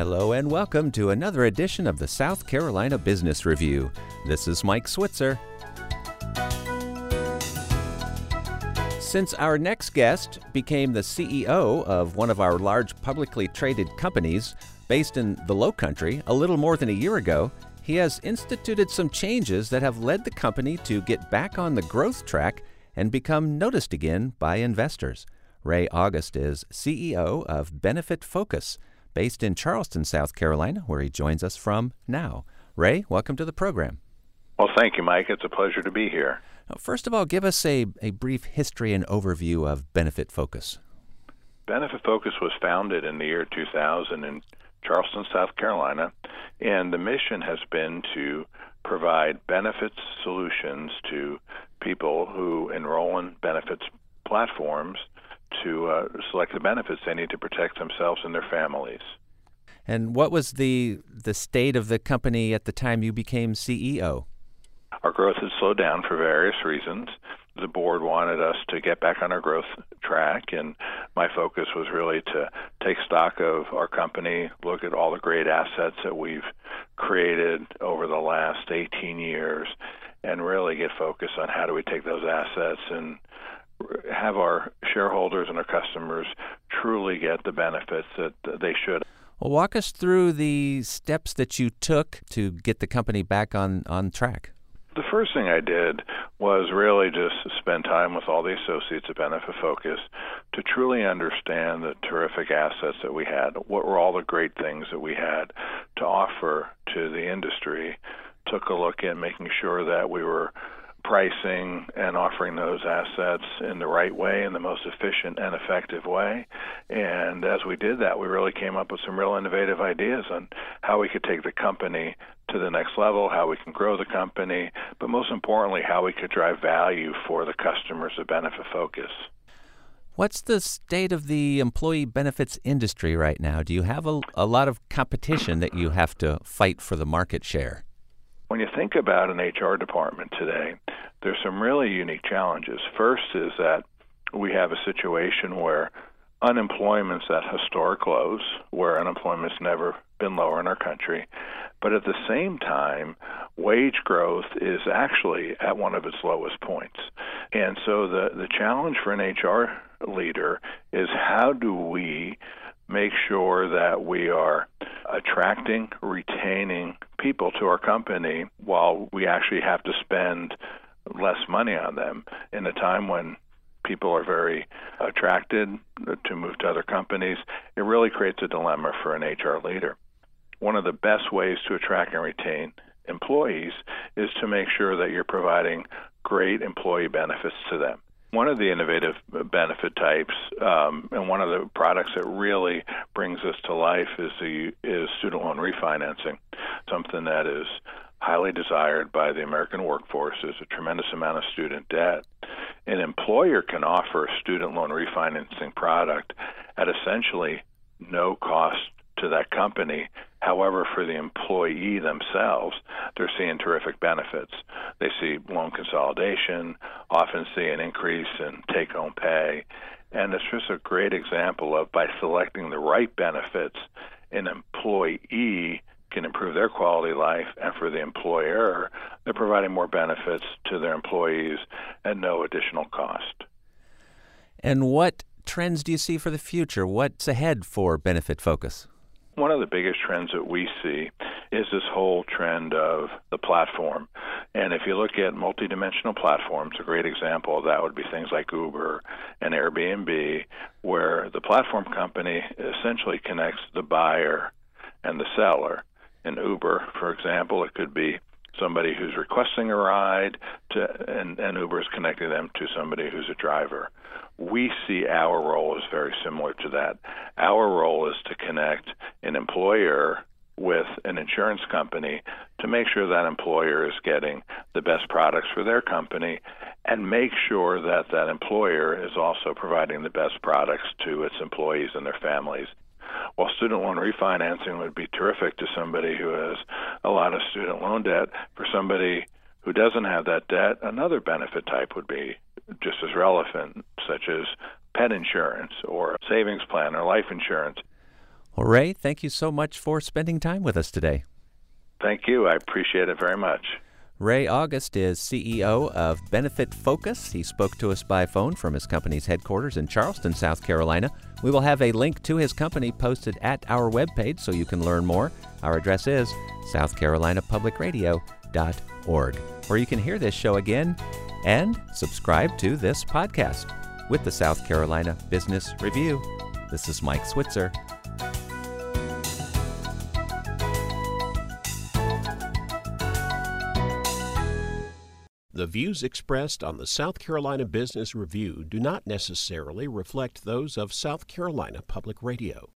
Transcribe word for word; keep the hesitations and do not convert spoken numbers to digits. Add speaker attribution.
Speaker 1: Hello and welcome to another edition of the South Carolina Business Review. This is Mike Switzer. Since our next guest became the C E O of one of our large publicly traded companies based in the Lowcountry a little more than a year ago, he has instituted some changes that have led the company to get back on the growth track and become noticed again by investors. Ray August is C E O of Benefitfocus, based in Charleston, South Carolina, where he joins us from now. Ray, welcome to the program.
Speaker 2: Well, thank you, Mike. It's a pleasure to be here.
Speaker 1: Now, first of all, give us a, a brief history and overview of Benefitfocus.
Speaker 2: Benefitfocus was founded in the year two thousand in Charleston, South Carolina, and the mission has been to provide benefits solutions to people who enroll in benefits platforms to uh, select the benefits they need to protect themselves and their families.
Speaker 1: And what was the the state of the company at the time you became C E O?
Speaker 2: Our growth had slowed down for various reasons. The board wanted us to get back on our growth track, and my focus was really to take stock of our company, look at all the great assets that we've created over the last eighteen years, and really get focused on how do we take those assets and have our shareholders and our customers truly get the benefits that they should.
Speaker 1: Well, walk us through the steps that you took to get the company back on, on track.
Speaker 2: The first thing I did was really just spend time with all the associates at Benefitfocus to truly understand the terrific assets that we had. What were all the great things that we had to offer to the industry? Took a look at making sure that we were pricing and offering those assets in the right way, in the most efficient and effective way. And as we did that, we really came up with some real innovative ideas on how we could take the company to the next level, how we can grow the company, but most importantly, how we could drive value for the customers of Benefitfocus.
Speaker 1: What's the state of the employee benefits industry right now? Do you have a, a lot of competition that you have to fight for the market share?
Speaker 2: When you think about an H R department today, there's some really unique challenges. First is that we have a situation where unemployment's at historic lows, where unemployment's never been lower in our country. But at the same time, wage growth is actually at one of its lowest points. And so the, the challenge for an H R leader is how do we make sure that we are attracting, retaining people to our company while we actually have to spend less money on them in a time when people are very attracted to move to other companies. It really creates a dilemma for an H R leader. One of the best ways to attract and retain employees is to make sure that you're providing great employee benefits to them. One of the innovative benefit types um, and one of the products that really brings this to life is the is student loan refinancing, something that is highly desired by the American workforce. There's a tremendous amount of student debt. An employer can offer a student loan refinancing product at essentially no cost to that company. However, for the employee themselves, they're seeing terrific benefits. They see loan consolidation, often see an increase in take-home pay, and it's just a great example of by selecting the right benefits, an employee can improve their quality of life, and for the employer, they're providing more benefits to their employees at no additional cost.
Speaker 1: And what trends do you see for the future? What's ahead for Benefitfocus?
Speaker 2: One of the biggest trends that we see is this whole trend of the platform. And if you look at multidimensional platforms, a great example of that would be things like Uber and Airbnb, where the platform company essentially connects the buyer and the seller. In Uber, for example, it could be somebody who's requesting a ride, to, and, and Uber is connecting them to somebody who's a driver. We see our role as very similar to that. Our role is to connect an employer with an insurance company to make sure that employer is getting the best products for their company and make sure that that employer is also providing the best products to its employees and their families. While student loan refinancing would be terrific to somebody who has a lot of student loan debt, for somebody who doesn't have that debt, another benefit type would be just as relevant, such as pet insurance or savings plan or life insurance.
Speaker 1: Well, Ray, thank you so much for spending time with us today.
Speaker 2: Thank you. I appreciate it very much.
Speaker 1: Ray August is C E O of Benefit Focus. He spoke to us by phone from his company's headquarters in Charleston, South Carolina. We will have a link to his company posted at our webpage so you can learn more. Our address is south carolina public radio dot org, where you can hear this show again and subscribe to this podcast. With the South Carolina Business Review, this is Mike Switzer.
Speaker 3: The views expressed on the South Carolina Business Review do not necessarily reflect those of South Carolina Public Radio.